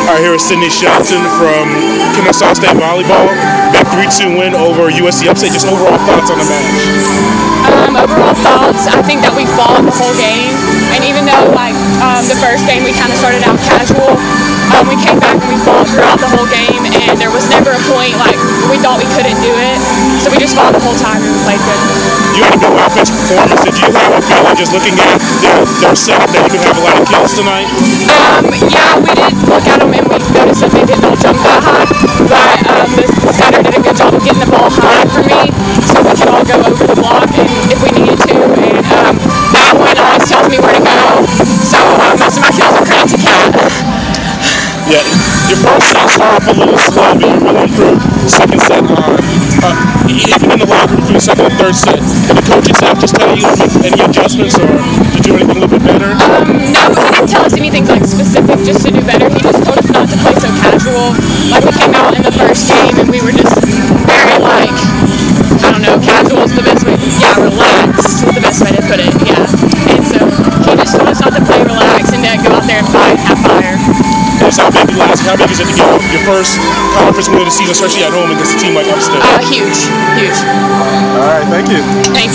All right, here is Sydney Shelton from Kennesaw State Volleyball. Big 3-2 win over USC Upstate. Just overall thoughts on the match? Overall thoughts, I think that we fought the whole game, and even though the first game we kind of started out casual, we came back and we fought throughout the whole game, and there was never a point like we thought we couldn't do it. So we just fought the whole time and we played good. You had a big offensive performance. Did you have a feeling just looking at their setup that you could have a lot of kills tonight? Yeah, we did look at them and we noticed that they didn't all jump that high, but the setter did a good job of getting the ball high for me so we could all go over the block and if we needed to. And that one always tells me where to go. So most of my kills are credit to Cat. Yeah, your first set started off a little slow, but you really improved second set on. Even in the locker room between second and third set, did the coaching staff just tell you to make any adjustments, or did you do anything a little bit better? No, he didn't tell us anything like specific just to do better. He just told us not to play so casual. Like we came out in the first game and we were just very I don't know, casual is the best way. Yeah, relaxed is the best way to put it. Yeah, and so he just told us not to play relax and to go out there and fight and have fire. And just how big, lastly, how big is it to get your first conference win of the season, especially at home against a team like Upstate? Huge, huge. All right, thank you. Thank